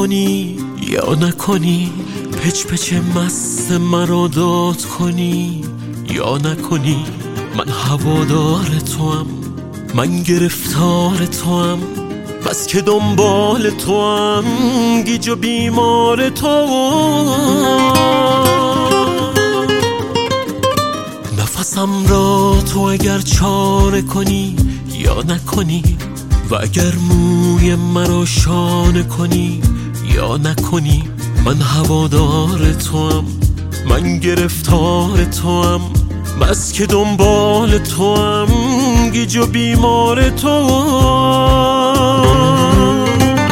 کنی یا نکنی، پچ پچ مست مرا داد کنی یا نکنی. من هوادار توام، من گرفتار توام، بس که دنبال توام، گیج و بیمار توام. نفسم را تو اگر چاره کنی یا نکنی، و اگر موی مرا شانه کنی یا نکنی. من هوادار توام، من گرفتار توام، بس که دنبال توام، گیج و بیمار توام.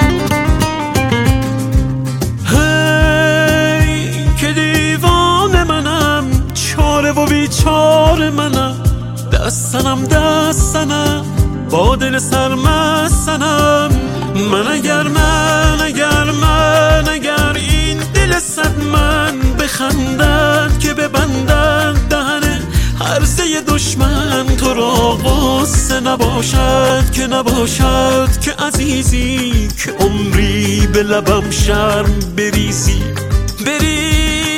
هی که دیوانه منم، چاره و بیچاره منم، دستنم دستنم، با دل سرمستنم. من اگر این دل صد من بخندد که ببندد دهنه هرزه دشمن تو را غصه نباشد که نباشد که عزیزی، که عمری به لبم شرم بریزی بریزی.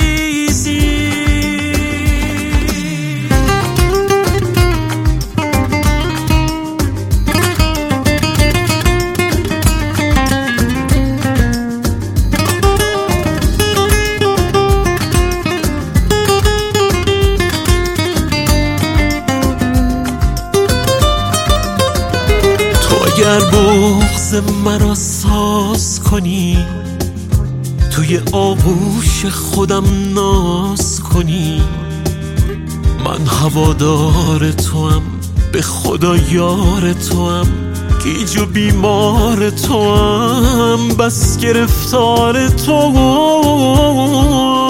اگر بغض مرا ساز کنی، توی آغوش خودم ناز کنی. من هوادار توام، به خدا یار توام، گیج و بیمار توام، بس گرفتار توام.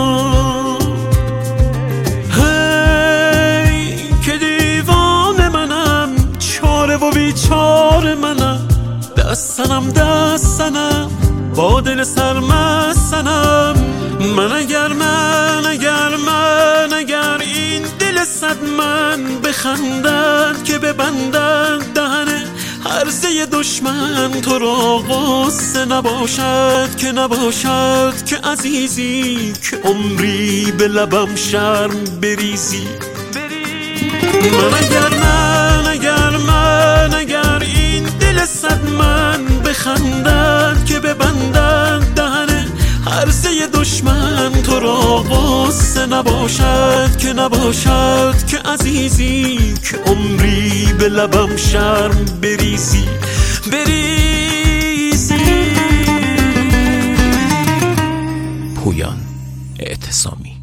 و بیچاره منم، دستنم دستنم، با دل سرمستنم. من اگر این دل صد من بخندد که ببندد دهنه هرزه دشمن تو را غصه نباشد که نباشد که عزیزی، که عمری به لبم شرم بریزی. من اگر این دل صد من بخندد که ببندد دهنه هرزه دشمن تو را غصه نباشد که نباشد که عزیزی، که عمری به لبم شرم بریزی بریزی. پویان اعتصامی.